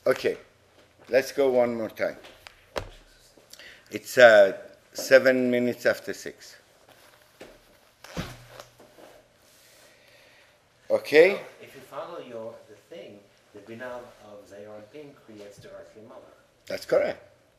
Okay, let's go one more time. It's 7 minutes after 6. Okay? So if you follow the thing, the Binah of Zeir Anpin creates the earthly mother. That's correct.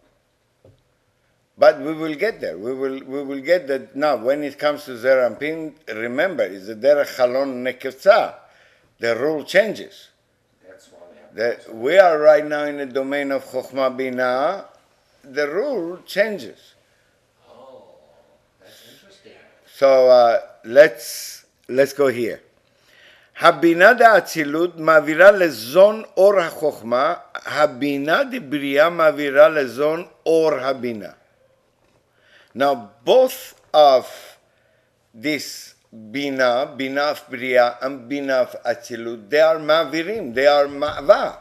But we will get there. We will get that now. When it comes to Zeir Anpin, remember, it's the Derech Chalon Nekevtza. The rule changes. That's why we have We are right now in the domain of Chokhmah Binah. The rule changes. Oh, that's interesting. So let's go here. הבינה דאצילות מעבירה לזון אור החוכמה, הבינה דבריאה מעבירה לזון אור הבינה. Now both of this bina, bina of bria and bina of atzilut, they are mavirim, they are ma'var.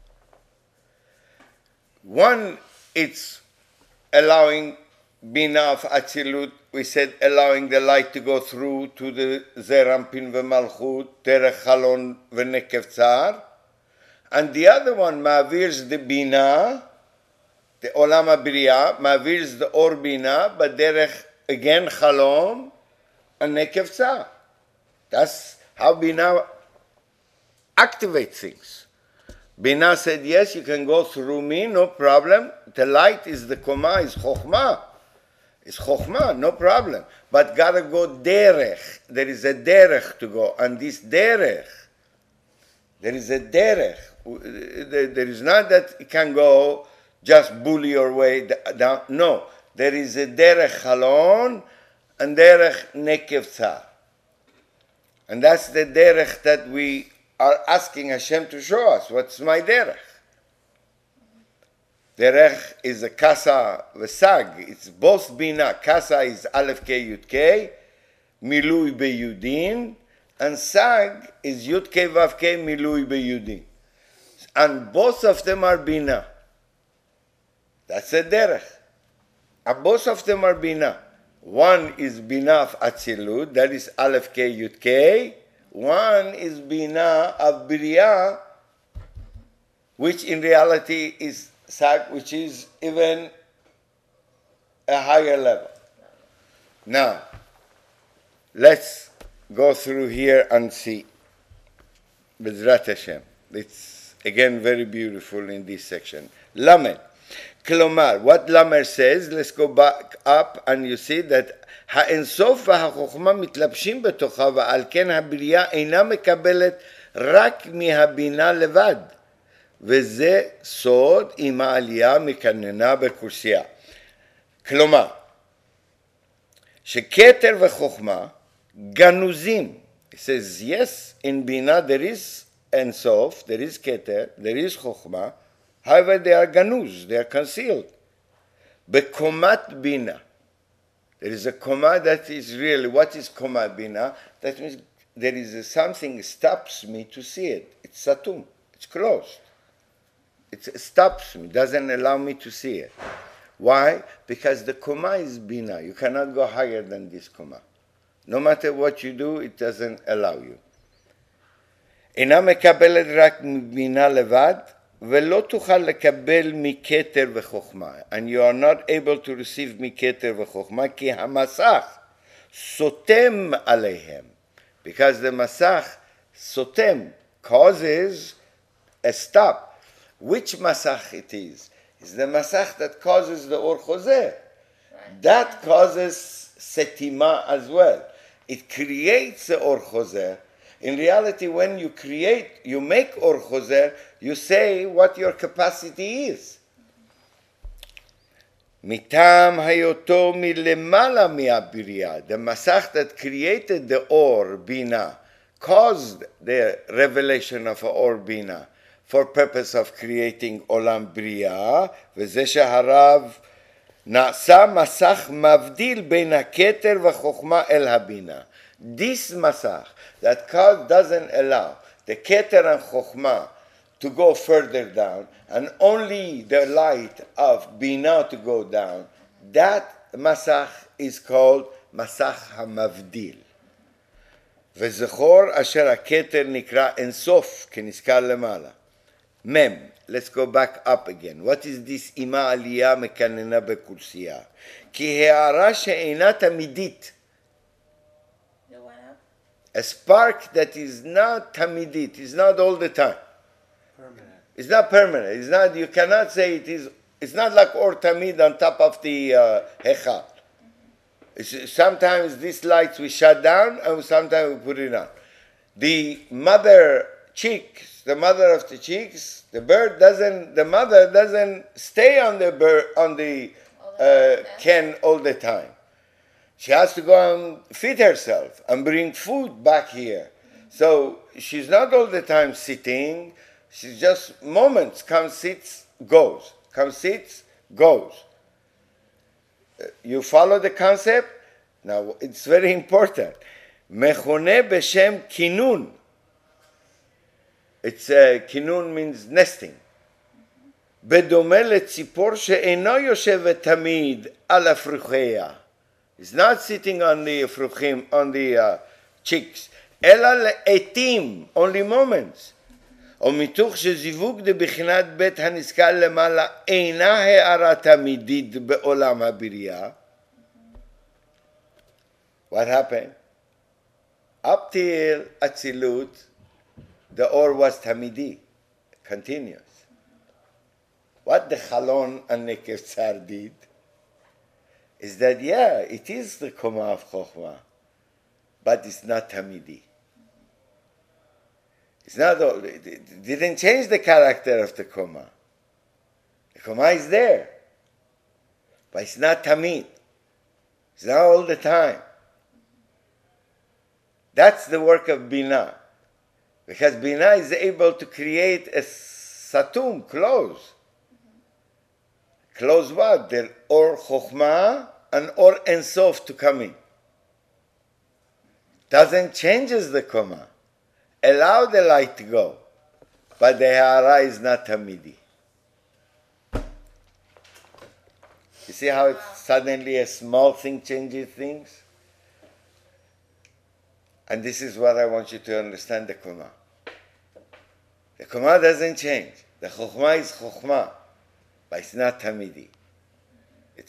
One, it's allowing bina of atzilut, we said allowing the light to go through to the Zeir Anpin v'malchut, derech chalon v'nekev tzar, and the other one ma'virs the bina, the olam ha'briya, ma'virs the or bina, but derech again chalon and nekev tzar. That's how bina activates things. Bina said, yes, you can go through me, no problem. The light is the koma, is chokhmah. It's chokhmah, no problem. But gotta go derech. There is a derech to go. And this derech, there is a derech. There is not that it can go just bully your way down. No. There is a derech chalon and derech nekev tzar. And that's the derech that we are asking Hashem to show us. What's my derech? Derech is a kasa v'sag. It's both bina. Kasa is aleph ke yud ke, milui beyudin, and sag is yud ke vav ke milui beyudin. And both of them are bina. That's a derech. And both of them are bina. One is bina of atzilut, that is aleph ke yud ke. One is bina of bria, which in reality is sag, which is even a higher level. Now, let's go through here and see. B'ezrat Hashem. It's again very beautiful in this section. Lamed. Klomar, what Lamed says, let's go back up and you see that האינסוף והחוכמה מתלבשים בתוכה ועל כן הבריאה אינה מקבלת רק מהבינה לבד. וזה סוד עם העלייה מקננה בקורסיה. כלומר, שכתר וחוכמה גנוזים. It says, yes, in בינה there is אינסוף, there is כתר, there is חוכמה, however they are גנוז, they are concealed. בקומת בינה. There is a koma that is really, what is koma bina? That means there is something stops me to see it. It's satum, it's closed. It stops me, doesn't allow me to see it. Why? Because the koma is bina. You cannot go higher than this koma. No matter what you do, it doesn't allow you. אינה מקבלת רק בינה לבד, ולא תוכל לקבל מכתר וחוכמה. And you are not able to receive מכתר וחוכמה, כי המסך סותם עליהם. Because the מסך סותם causes a stop. Which מסך it is? It's the מסך that causes the אור חוזר. That causes סתימה as well. It creates the אור חוזר. In reality, when you make Or Choser, you say what your capacity is. Mitam hayoto milemala mi'abiriya. The Masach that created the Or Bina caused the revelation of Or Bina for purpose of creating Olam Bria. וזה שהרב נעשה מסך מבדיל בין הכתר וחוכמה אל הבינה. This masach that doesn't allow the keter and chokhmah to go further down and only the light of bina to go down, that masach is called masach hamavdil. וזכור אשר הכתר נקרא אינסוף כנזכר למעלה. Mem. Let's go back up again. What is this ima aliyah mekanena bekursiya? Ki ha'ara she'ena tamidit. It went up. A spark that is not tamidit, is not all the time. Permanent. It's not permanent. It's not. You cannot say it is. It's not like or tamid on top of the hechal. Sometimes these lights we shut down and sometimes we put it on. The mother chicks, the mother of the chicks, the mother doesn't stay on the can all the time. She has to go and feed herself and bring food back here. So she's not all the time sitting. She's just moments, comes, sits, goes. Comes, sits, goes. You follow the concept? Now, it's very important. Mechone b'shem kinun. It's kinun means nesting. בדומה לציפור שאינו יושבת תמיד על אפרוחיה. It's not sitting on the אפרוחים, on the cheeks, אלא לעתים, only moments. ומתוך שזיווג דבחינת בית הנזכר למעלה אינה הערה תמידית בעולם הבריאה. What happened? Up till Atzilut, the or was tamidi, continuous. What the Chalon and Nekev Tzar did is that, yeah, it is the Koma of Chokhmah, but it's not tamidi. It's not all, it didn't change the character of the Koma. The Koma is there, but it's not tamid. It's not all the time. That's the work of Binah. Because Binah is able to create a satum, close. Close what? The or Chokhmah and or Ensof to come in. Doesn't changes the Koma. Allow the light to go. But the Ha'ara is not Tamidi. You see how it suddenly a small thing changes things? And this is what I want you to understand the Koma. The Koma doesn't change. The Chokhmah is Chokhmah, but it's not Tamidi. It's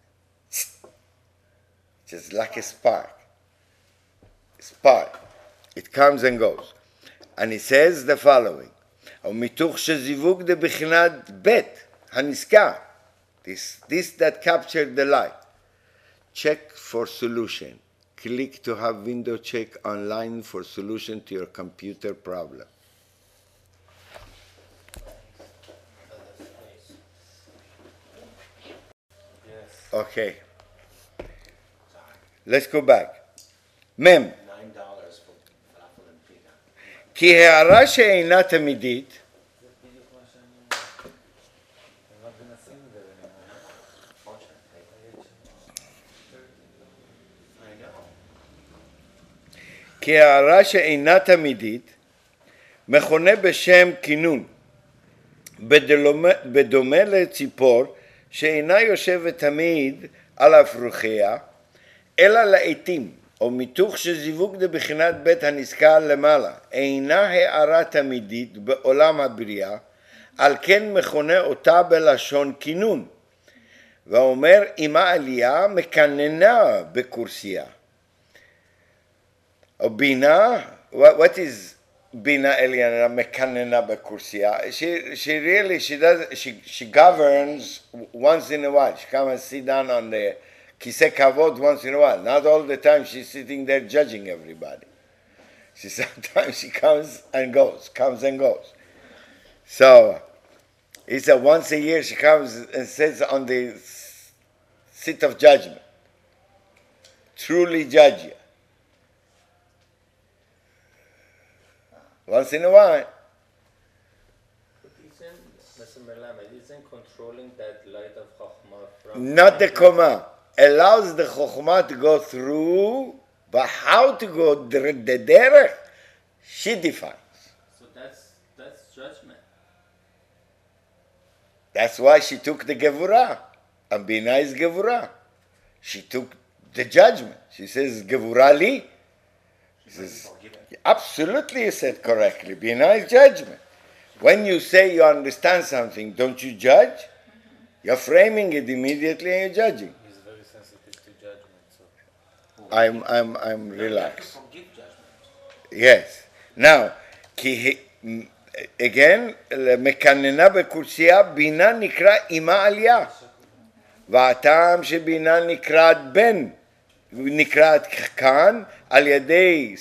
just like a spark. Spark. It comes and goes. And he says the following, ומתוך שזיווג דבחינת בית הנזכר, this that captured the light, check for solution. Click to have window check online for solution to your computer problem. Okay. Let's go back. Mem. $9 for falafel and pita. כי הערה שאינה תמידית, כי הערה שאינה תמידית, מכונה בשם כינון, בדומה לציפור שאינה יושבת תמיד על אפרוחיה, אלא לעתים, או מתוך שזיווג דבחינת בית הנזכר למעלה, אינה הערה תמידית בעולם הבריאה, על כן מכונה אותה בלשון כינון, ואומר אימה עלייה מקננה בקורסיה. או בינה, what is בינה עליונה מקננה בקורסיה? She governs once in a while. She comes and sit down on the כיסא כבוד once in a while. Not all the time she's sitting there judging everybody. Sometimes she comes and goes. So, it's a once a year she comes and sits on the seat of judgment. Truly judge you. Once in a while. Isn't controlling that light of Chokhmah from... Not the Koma. Allows the Chokhmah to go through, but how to go the derech, she defines. So that's judgment. That's why she took the Gevurah. And Binah is Gevurah. She took the judgment. She says, Gevurah li. She says, absolutely, you said correctly. Binah is judgment. When you say you understand something, don't you judge? You're framing it immediately and you're judging. He's very sensitive to judgment, so I'm You have to relaxed. forgive judgment. Yes. Now, again, מקננה בקורסיה, בינה נקרא אימה עלייה. והטעם שבינה נקראת בן, נקראת כאן על ידי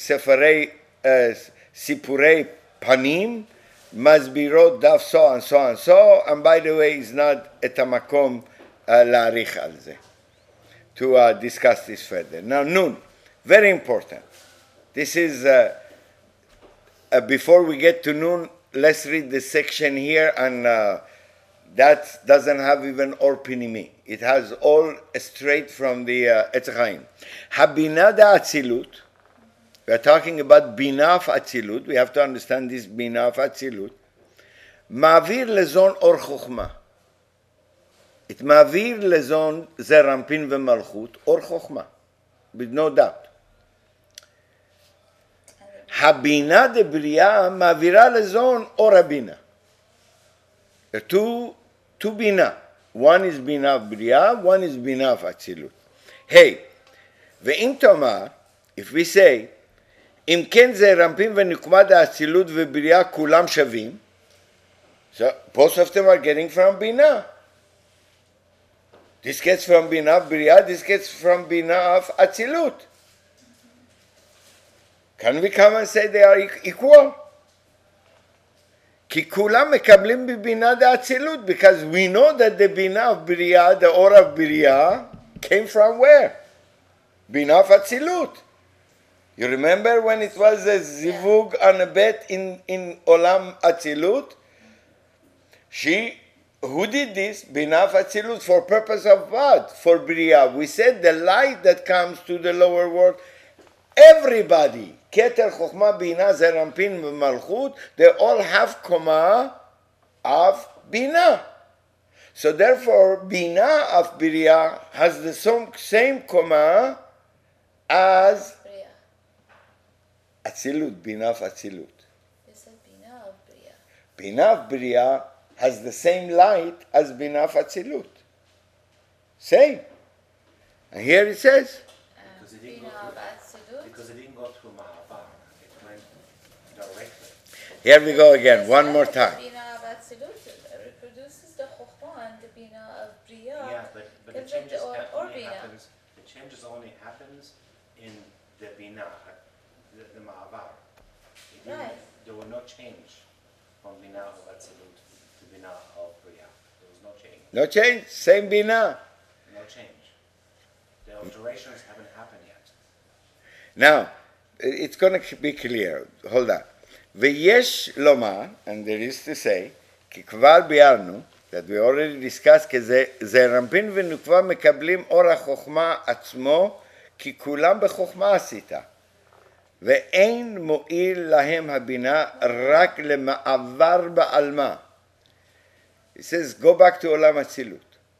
סיפורי פנים, מסבירות דף so and so and so, and by the way, is not את המקום להעריך על זה. To discuss this further. Now, Nun, very important. This is, before we get to Nun, let's read the section here, and that doesn't have even or pinimi. It has all straight from the Etz Chaim. Habina da Atzilut. We are talking about Bina of Atzilut. We have to understand this Bina of Atzilut. Ma'avir lezon or Chokhmah. It ma'avir lezon Zerampin ve'Malchut or Chokhmah, with no doubt. Habina de Bria ma'avira lezon or Habina. Two Bina. One is Bina of Bria, one is Bina of Atzilut. Hey, ve'im tomar, if we say, אם כן זה רמפים ונקמת האצילות ובריאה כולם שווים, so both of them are getting from Bina. This gets from Bina of Bria, this gets from Bina of Atzilut. Can we come and say they are equal? כי כולם מקבלים בבינה דאצילות, because we know that the Bina of Bria, the Or of Bria, came from where? Bina of Atzilut. You remember when it was a zivug on a bet in Olam Atzilut? Who did this? Bina of Atzilut, for purpose of what? For Bria. We said the light that comes to the lower world, everybody, Keter, Chokhmah, Bina, Zerampin, Malchut, they all have Koma of Bina. So therefore, Bina of Bria has the same Koma as Bria. Atzilut, Bina of Atzilut. You said Bina of Bria. Bina of Bria has the same light as Bina of Atzilut. Same. And here it says, Because it didn't Bina go of Atzilut. Because it didn't go through Ma'avar. It went directly. here we go again, one more The time. Bina of Atzilut reproduces the Chokhmah, and the Bina of Bria. Yeah, but the gives it changes or only Bina. happens. The changes only happens in the Bina, the Ma'avar. It didn't- Right. There were no change from Bina of Atzilut to Bina of Bria. There was no change. No change, same Bina. No change. The alterations haven't happened yet. Now, it's going to be clear. Hold on. ויש לומר, and there is to say, כי כבר ביארנו, that we already discussed, כי זה רמפין ונוקבה מקבלים אור החוכמה עצמו, כי כולם בחוכמה עשית. ואין מועיל להם הבינה רק למעבר בעלמה. It says, go back to עולם אצילות.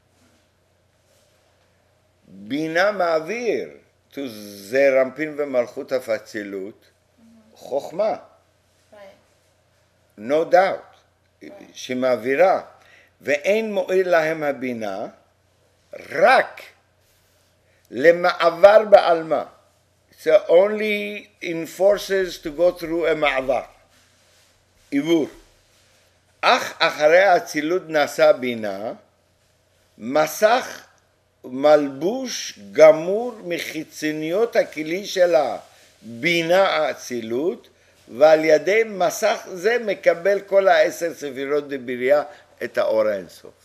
בינה מעביר to זה רמפין ומלכות הפצילות, חוכמה, Right. no doubt, שמעבירה, ואין מועיל להם הבינה, רק למעבר בעלמה. So only enforces to go through a מעבר, עיבור. אך אחרי האצילות נעשה בינה, מסך מלבוש גמור מחיצוניות הכלי של הבינה האצילות, ועל ידי מסך זה מקבל כל 10 ספירות דברייה את האור האינסוף.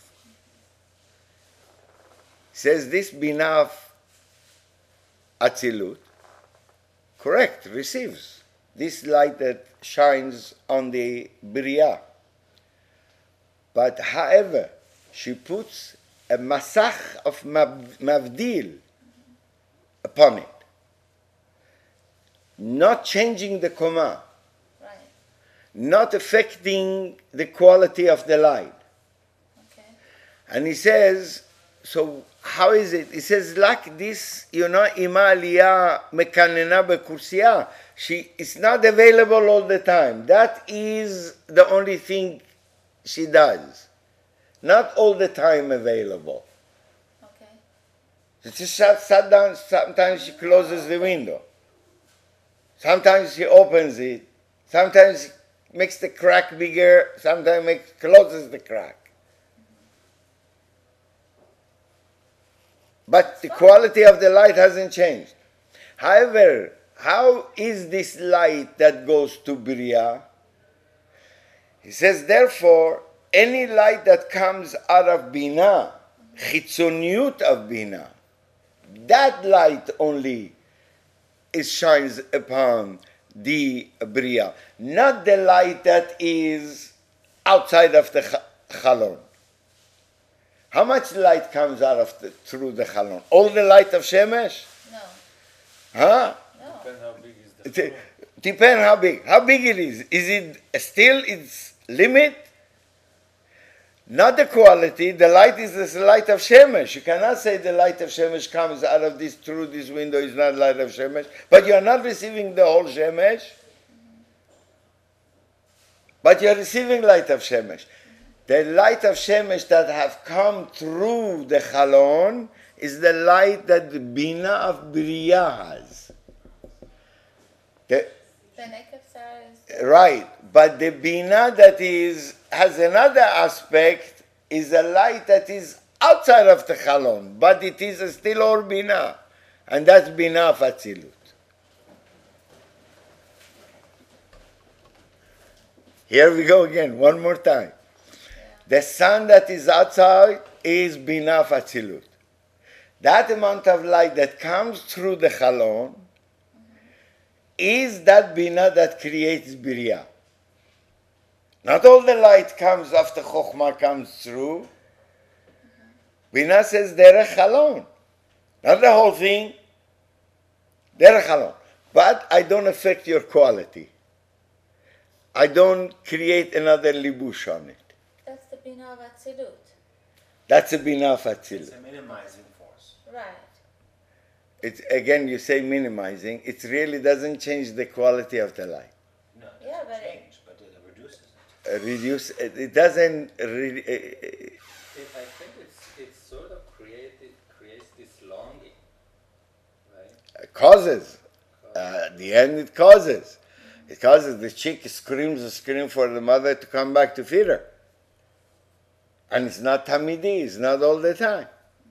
Says this בינה of אצילות, correct, receives this light that shines on the bria. But however, she puts a masach of mavdil upon it, not changing the koma, Right. not affecting the quality of the light. Okay. And he says, so how is it? It says like this, Ima Aliyah Mekanena Bekursiya. She is not available all the time. That is the only thing she does. Not all the time available. Okay. She just sat down, sometimes she closes the window. Sometimes she opens it. Sometimes makes the crack bigger, sometimes closes the crack. But the quality of the light hasn't changed. However, how is this light that goes to Bria? He says, therefore, any light that comes out of Bina, chitzoniyut of Bina, that light only shines upon the Bria, not the light that is outside of the Chalon. How much light comes out of through the Chalon? All the light of Shemesh? No. Huh? No. Depends how big is the floor. Depends how big. How big it is. Is it still its limit? Not the quality. The light is the light of Shemesh. You cannot say the light of Shemesh comes out of this through this window is not light of Shemesh. But you are not receiving the whole Shemesh. But you are receiving light of Shemesh. The light of Shemesh that have come through the Chalon is the light that the Bina of Bria has. The Nekefsar is Right, but the Bina that has another aspect is a light that is outside of the Chalon, but it is still all Bina, and that's Bina of Atzilut. Here we go again, one more time. The sun that is outside is Bina of Atzilut. That amount of light that comes through the Chalon is that Bina that creates Bria. Not all the light comes after Chokhmah comes through. Bina says Derech Chalon. Not the whole thing. Derech Chalon. But I don't affect your quality. I don't create another libush on it. that's the Bina of Atzilut. That's a Bina of It's Atzilut. a minimizing force. Right. It's, again, you say minimizing. It really doesn't change the quality of the light. No, it Yeah, doesn't but change, but it reduces it. Reduce. It doesn't. I think it sort of creates this longing, right? Causes. At the end, it causes. It causes the chick screams a scream for the mother to come back to feed her. And it's not tamidi, it's not all the time.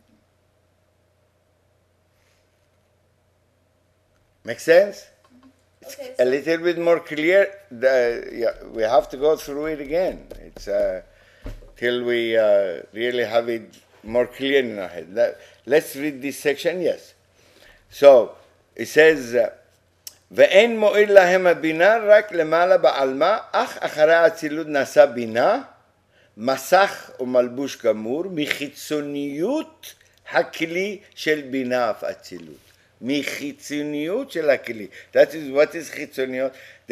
Make sense? It's Okay, a so- little bit more clear. We have to go through it again. It's till we really have it more clear in our head. Let's read this section, yes. So, it says, ואין מועיל להם הבינה רק למעלה בעלמה, אך אחרי האצילות נעשה בינה, מסך ומלבוש גמור, מחיצוניות הכלי של בינה אף אצילות. מחיצוניות של הכלי. That is what is חיצוניות.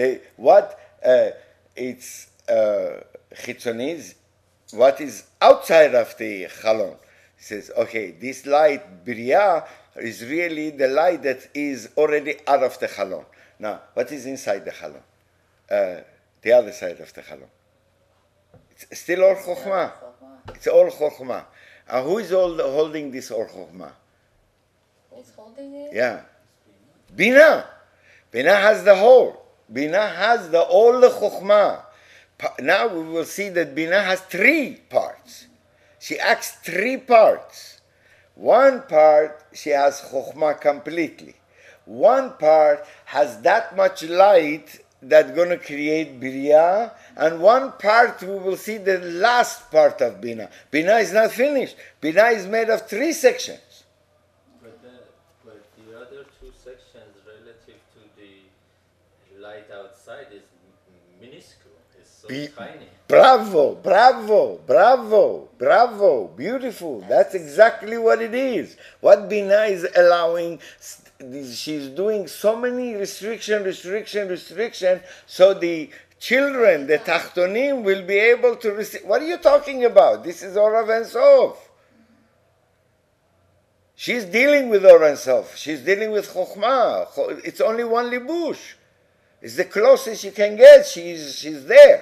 It's חיצוני, what is outside of the חלון. It says, okay, this light, Bria, is really the light that is already out of the Chalon. Now, what is inside the Chalon? The other side of the Chalon. It's still all Chokhmah. It's all Chokhmah. And who is holding this all Chokhmah? Who's holding it? Yeah. Bina. Bina has the whole. Bina has all the Chokhmah. Now we will see that Bina has 3 parts. She acts 3 parts. One part, she has Chokhmah completely. One part has that much light that's going to create Bria, and one part we will see the last part of Bina. Bina is not finished. Bina is made of 3 sections. But the other 2 sections relative to the light outside is minuscule. It's so tiny. Bravo, bravo, bravo, bravo, beautiful. That's exactly what it is. What Bina is allowing, she's doing so many restriction, so the children, the Tachtonim, will be able to receive. What are you talking about? This is Orav and Sof. She's dealing with Or Ein Sof. She's dealing with Chokhmah. It's only one libush. It's the closest you can get. She's there.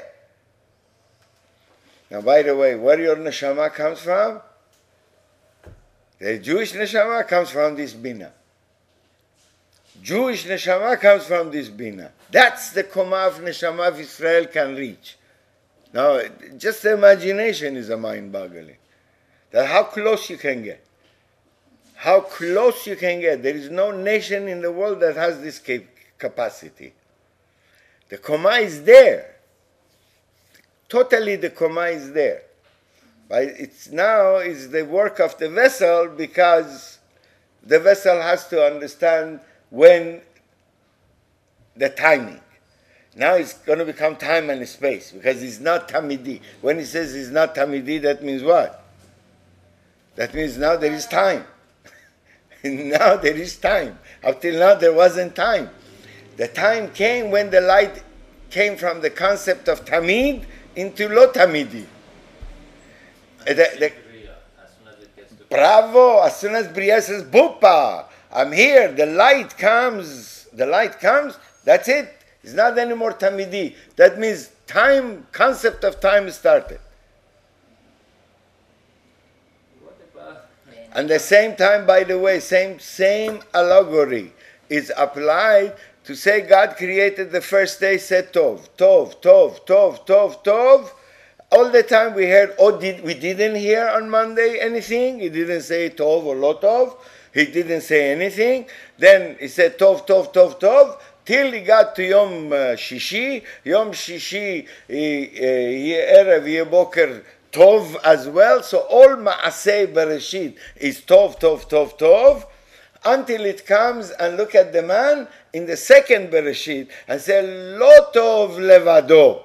Now, by the way, where your neshama comes from? The Jewish neshama comes from this bina. Jewish neshama comes from this bina. That's the koma of neshama of Israel can reach. Now, just the imagination is a mind-boggling. That how close you can get. How close you can get. There is no nation in the world that has this capacity. The koma is there. Totally the koma is there. But it's now is the work of the vessel, because the vessel has to understand when the timing. Now it's going to become time and space, because it's not tamidi. When he says it's not tamidi, that means what? That means now there is time. Now there is time. Up till now there wasn't time. The time came when the light came from the concept of tamid into lo tamidi. Bravo! As soon as Bria says, Bupa, I'm here, the light comes, that's it. It's not anymore tamidi. That means time, concept of time started. And the same time, by the way, same allegory is applied to say God created the first day, said Tov, Tov, Tov, Tov, Tov, Tov. All the time we heard, we didn't hear on Monday anything. He didn't say Tov or Lo Tov. He didn't say anything. Then he said Tov, Tov, Tov, Tov, till he got to Yom Shishi. Yom Shishi, Erev, Yeh Boker, Tov as well. So all Ma'aseh Bereshit is Tov, Tov, Tov, Tov, until it comes and look at the man in the second Bereshit and say, Lo Tov Levado.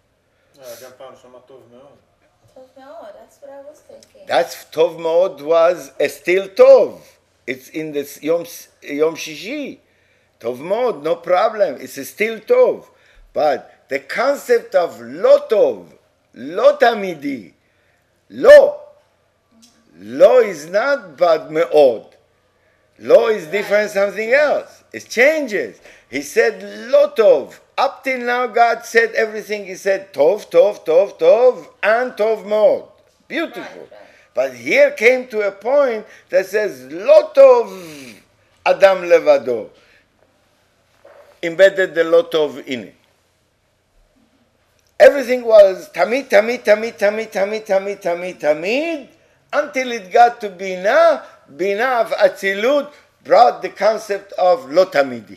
Tov Me'od, that's what I was thinking. That's Tov Me'od was still Tov. It's in the Yom Shishi. Tov Me'od, no problem. It's still Tov. But the concept of Lo Tov, Lo Tamidi, Lo is not Bad Me'od. Lo is different, something else. It changes. He said Lo Tov. Up till now, God said everything. He said Tov, Tov, Tov, Tov, and Tov Me'od. Beautiful. Right. But here came to a point that says Lo Tov Adam Levado. Embedded the Lo Tov in it. Everything was Tamid, Tamid, Tamid, Tamid, Tamid, Tamid, Tamid, Tamid, until it got to Bina. Bina of Atzilut brought the concept of Lo Tamidi.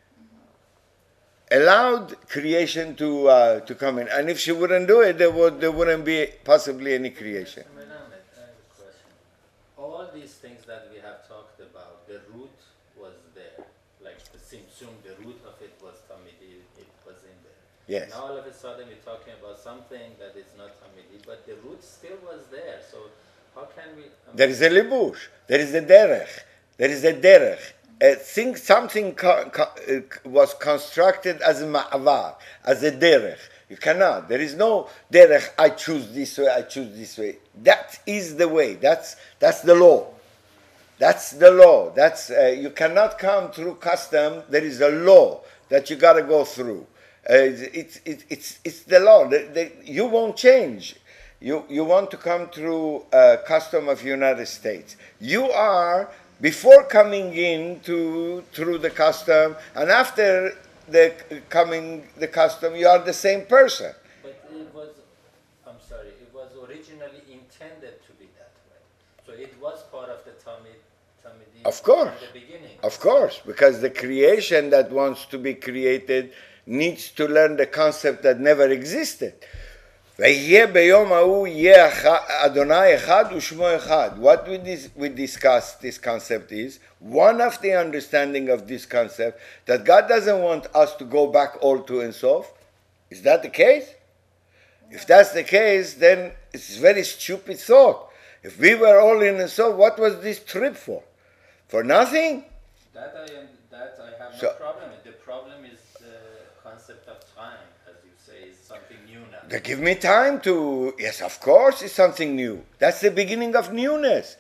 Allowed creation to come in. And if she wouldn't do it, there wouldn't be possibly any creation. Melamed, I have a question. All these things that we have talked about, the root was there. Like the Simsum, the root of it was Tamidi, it was in there. Yes. Now all of a sudden we're talking about something that is not Tamidi, but the root still was there. So how can we... There is a libush. There is a derech. There is a derech. Something was constructed as a ma'avar, as a derech. You cannot. There is no derech, I choose this way, I choose this way. That is the way. That's the law. That's the law. You cannot come through custom. There is a law that you got to go through. It's the law. You won't change. You want to come through custom of United States. You are, before coming in through the custom, and after the custom, you are the same person. But it was originally intended to be that way. So it was part of the Tamidi Of course. from the beginning. Of course, because the creation that wants to be created needs to learn the concept that never existed. ויהיה ביום ההוא יהיה אדוני אחד ושמו אחד. What we discuss this concept is, one of the understanding of this concept, that God doesn't want us to go back all to Ein Sof. Is that the case? If that's the case, then it's a very stupid thought. If we were all in Ein Sof, what was this trip for? For nothing? That I have So- no problem with. The problem is the concept of time, as you say, is something new now. They give me time to, yes, of course, it's something new. That's the beginning of newness. And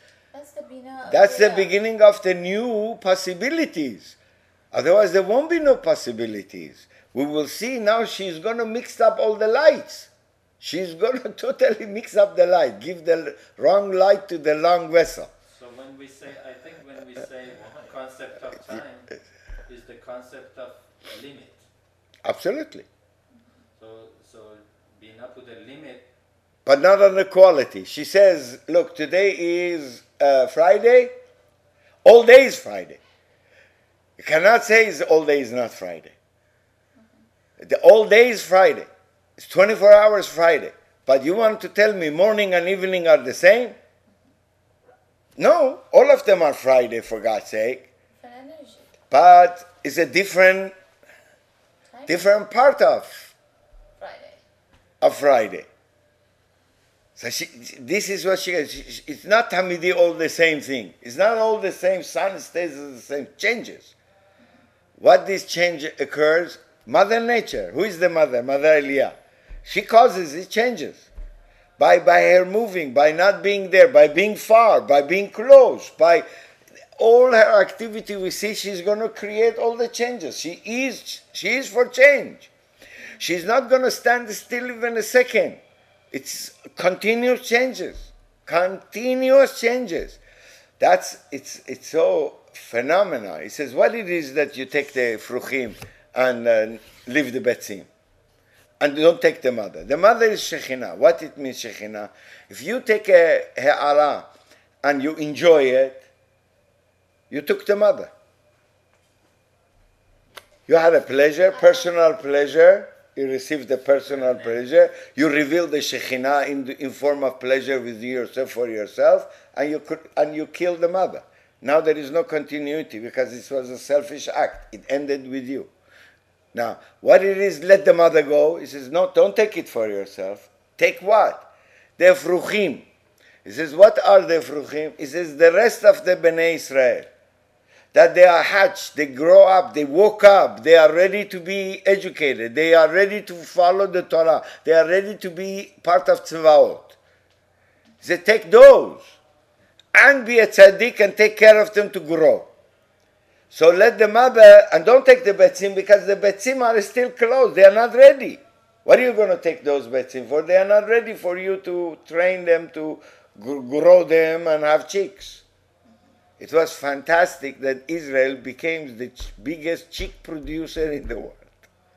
That's the Bina of That's the Bria. beginning of the new possibilities. Otherwise, there won't be no possibilities. We will see now she's going to mix up all the lights. She's going to totally mix up the light, give the wrong light to the wrong vessel. So when we say, I think when we say concept of time, is the concept of limit. Absolutely. So Bina put a limit. But not on the quality. She says, look, today is Friday. All day is Friday. You cannot say all day is not Friday. The all day is Friday. It's 24 hours Friday. But you want to tell me morning and evening are the same? No, all of them are Friday, for God's sake. Different energy. But it's a different Time. part of Friday. Friday. So this is what it's not Hamidi all the same thing. It's not all the same, sun stays the same, changes. What this change occurs? Mother Nature. Who is the mother? Mother Elia. She causes it changes. By her moving, by not being there, by being far, by being close, by all her activity we see, she's going to create all the changes. She is for change. She's not going to stand still even a second. It's continuous changes. Continuous changes. It's so phenomenal. He says, what it is that you take the fruchim and leave the betzim? And don't take the mother. The mother is Shekhinah. What it means, Shekhinah? If you take a he'ara and you enjoy it, you took the mother. You had a pleasure, personal pleasure. You received the personal pleasure. You revealed the Shekhinah in form of pleasure within yourself for yourself, and you killed the mother. Now there is no continuity because this was a selfish act. It ended with you. Now, what it is, let the mother go. He says, no, don't take it for yourself. Take what? The fruchim. He says, what are the fruchim? He says, the rest of the Bnei Israel. That they are hatched, they grow up, they woke up, they are ready to be educated, they are ready to follow the Torah, they are ready to be part of Tzvaot. He said, take those and be a tzaddik and take care of them to grow. So let the mother, and don't take the betzim because the betzim are still closed, they are not ready. What are you going to take those betzim for? They are not ready for you to train them, to grow them and have chicks. It was fantastic that Israel became the biggest chick producer in the world.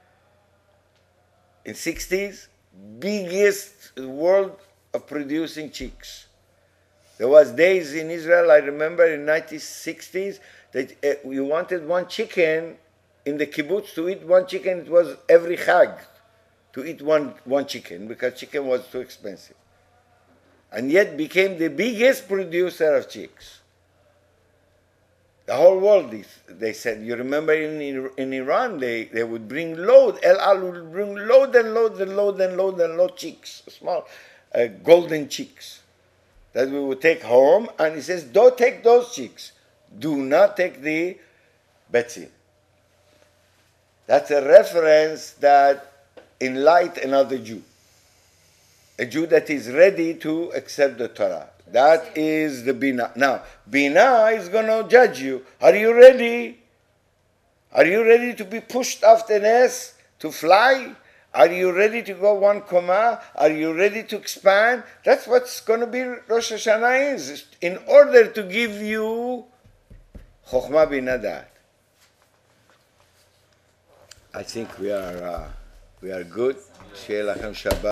In 60s, biggest world of producing chicks. There was days in Israel, I remember in 1960s, that you wanted one chicken in the kibbutz to eat one chicken. It was every chag to eat one chicken because chicken was too expensive. And yet became the biggest producer of chicks. The whole world, they said, you remember in Iran, they would bring load, El Al would bring load and load and load and load and load chicks, small golden chicks that we would take home. And he says, don't take those chicks. Do not take the betzim. That's a reference that enlightened another Jew. A Jew that is ready to accept the Torah. That is the Bina. Now, Bina is going to judge you. Are you ready? Are you ready to be pushed off the nest, to fly? Are you ready to go one comma? Are you ready to expand? That's what's going to be Rosh Hashanah is. In order to give you Chokhmah Bina Da'at. I think we are good. Shei lachem Shabbat.